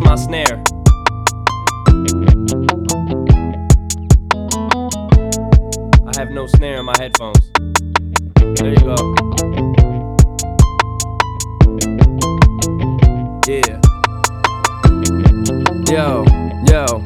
my snare. I have no snare in my headphones. There you go. Yeah. Yo.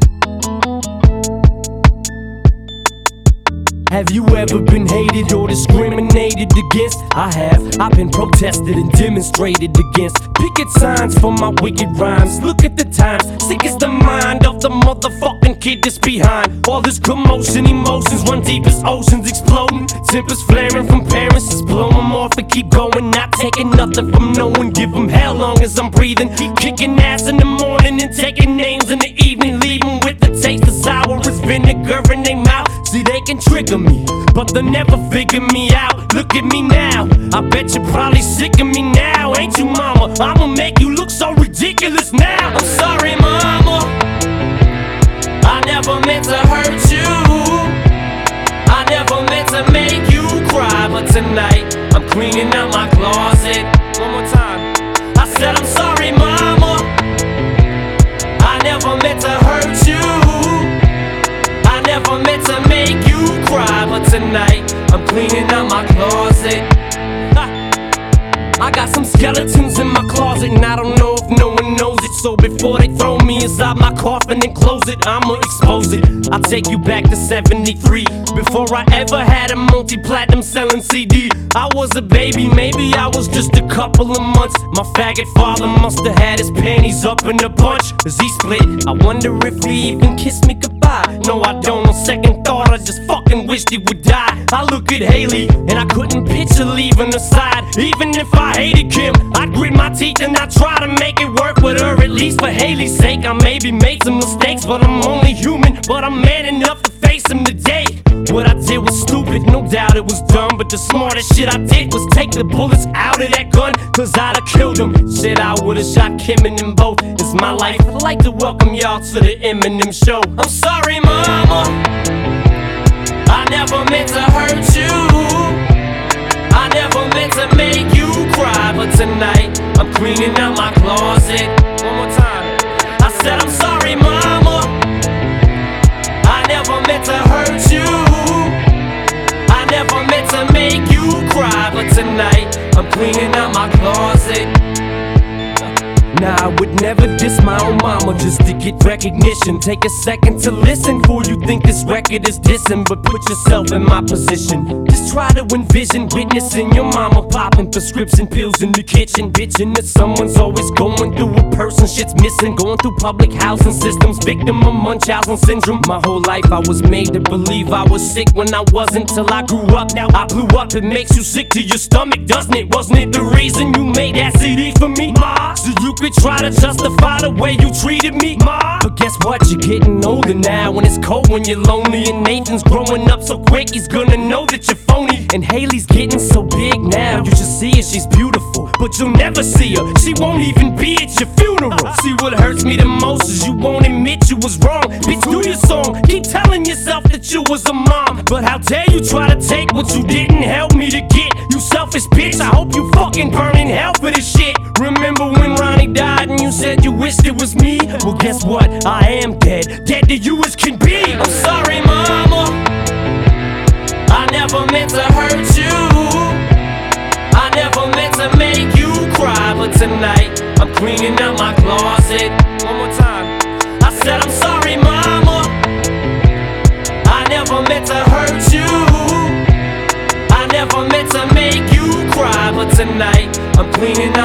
Have you ever been hated or discriminated against? I have. I've been protested and demonstrated against. Picket signs for my wicked rhymes. Look at the times. Sick is the mind of the motherfucking kid that's behind. All this commotion, emotions run deep as oceans exploding. Tempers flaring from parents, just blow them off and keep going. Not taking nothing from no one. Give them hell long as I'm breathing. Keep kicking ass in the morning and taking names in the evening. Leave them with the taste of sour as vinegar in their mouth. See, they can trigger me, but they'll never figure me out. Look at me now, I bet you're probably sick of me now. Ain't you, mama? I'ma make you look so ridiculous now. I'm sorry, mama, I never meant to hurt you. I never meant to make you cry. But tonight, I'm cleaning out my closet. One more time. I said I'm sorry, mama, I never meant to hurt you. I never meant to make you cry, but tonight I'm cleaning out my closet. I got some skeletons in my closet, and I don't know if no one knows it. So before they throw me inside my coffin and close it, I'ma expose it. I'll take you back to 73, before I ever had a multi-platinum selling CD. I was a baby, maybe I was just a couple of months. My faggot father must have had his panties up in a bunch. As he split, I wonder if he even kissed me goodbye. No, I don't. On second thought, I just fucking wished he would die. I look at Haley, and I couldn't picture leaving her side. Even if I hated Kim, I'd grit my teeth and I'd try to make it work with her. At least for Haley's sake, I maybe made some mistakes, but I'm only human. But I'm man enough to face them today. What I did was stupid, no doubt it was dumb, but the smartest shit I did was take the bullets out of that gun, cause I'd have killed him. Shit, I would've shot Kim and them both. It's my life. I'd like to welcome y'all to the Eminem show. I'm sorry, mama, I never meant to hurt you. I never meant to make you cry, but tonight I'm cleaning out my closet. One more time. I said I'm sorry, mama, I never meant to hurt you. I never meant to make you cry, but tonight I'm cleaning out my closet. Nah, I would never diss my own mama just to get recognition. Take a second to listen before you think this record is dissing. But put yourself in my position. Just try to envision witnessing your mama popping prescription pills in the kitchen, bitching that someone's always going through a person shit's missing. Going through public housing systems, victim of Munchausen syndrome. My whole life I was made to believe I was sick when I wasn't, till I grew up. Now I blew up. It makes you sick to your stomach, doesn't it? Wasn't it the reason you made that CD for me, ma? So you could try to justify the way you treated me, ma. But guess what? You're getting older now, when it's cold, when you're lonely. And Nathan's growing up so quick, he's gonna know that you're phony. And Haley's getting so big now, you should see her, she's beautiful, but you'll never see her. She won't even be at your funeral. See, what hurts me the most is you won't admit you was wrong. Bitch, do your song, keep telling yourself that you was a mom. But how dare you try to take what you didn't help me to get, you selfish bitch. I hope you fucking burn in hell for this shit. Remember when Ronnie died and you said you wished it was me? Well, guess what? I am dead, dead to you as can be. I'm sorry, mama, I never meant to hurt you. I never meant to make you cry, but tonight I'm cleaning out my closet. One more time. I said I'm sorry, mama, I never meant to hurt you. I never meant to make you cry, but tonight I'm cleaning